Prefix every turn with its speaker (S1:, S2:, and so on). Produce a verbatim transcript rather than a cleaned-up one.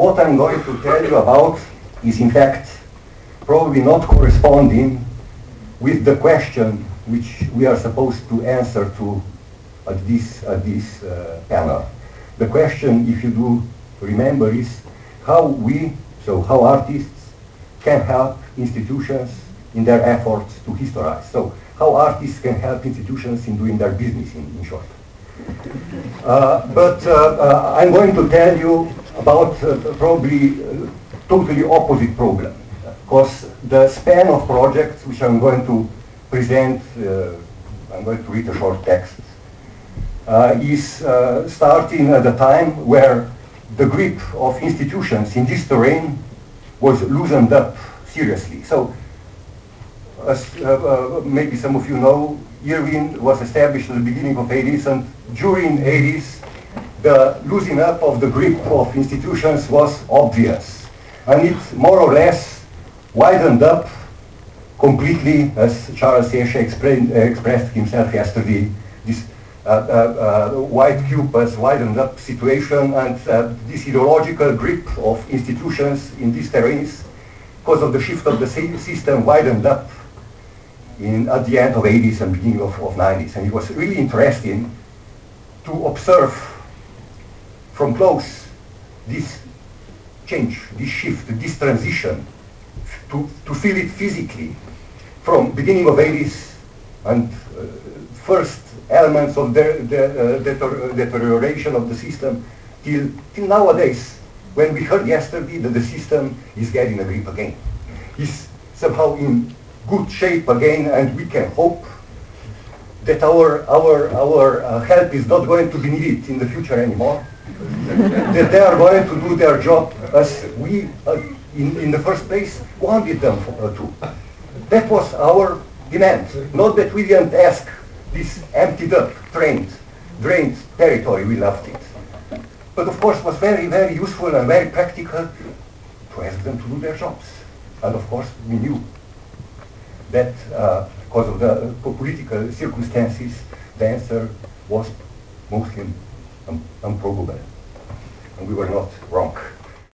S1: what I'm going to tell you about is in fact probably not corresponding with the question which we are supposed to answer to at this, at this uh, panel. The question, if you do remember, is how we, so how artists can help institutions in their efforts to historize. So how artists can help institutions in doing their business, in, in short. Uh, but uh, uh, I'm going to tell you about uh, probably uh, totally opposite problem, because the span of projects which I'm going to present, uh, I'm going to read a short text, uh, is uh, starting at a time where the grip of institutions in this terrain was loosened up seriously. So, as uh, uh, maybe some of you know, IRWIN was established at the beginning of eighties, and during eighties, the loosening up of the grip of institutions was obvious. And it more or less widened up completely, as Charles Sesha explained, uh, expressed himself yesterday, this uh, uh, uh, white cube has widened up situation, and uh, this ideological grip of institutions in these terrains, because of the shift of the system, widened up in, at the end of eighties and beginning of, of nineties. And it was really interesting to observe from close this change, this shift, this transition, to, to feel it physically from beginning of eighties and uh, first elements of the, the, uh, deter deterioration of the system till, till nowadays, when we heard yesterday that the system is getting a grip again. It's somehow in good shape again, and we can hope that our, our, our uh, help is not going to be needed in the future anymore, that they are going to do their job as we, uh, in, in the first place, wanted them for, uh, to. That was our demand, not that we didn't ask this emptied up, drained, drained territory, we loved it. But of course it was very, very useful and very practical to ask them to do their jobs. And of course we knew that uh, because of the uh, political circumstances, the answer was mostly um, improbable. And we were not wrong.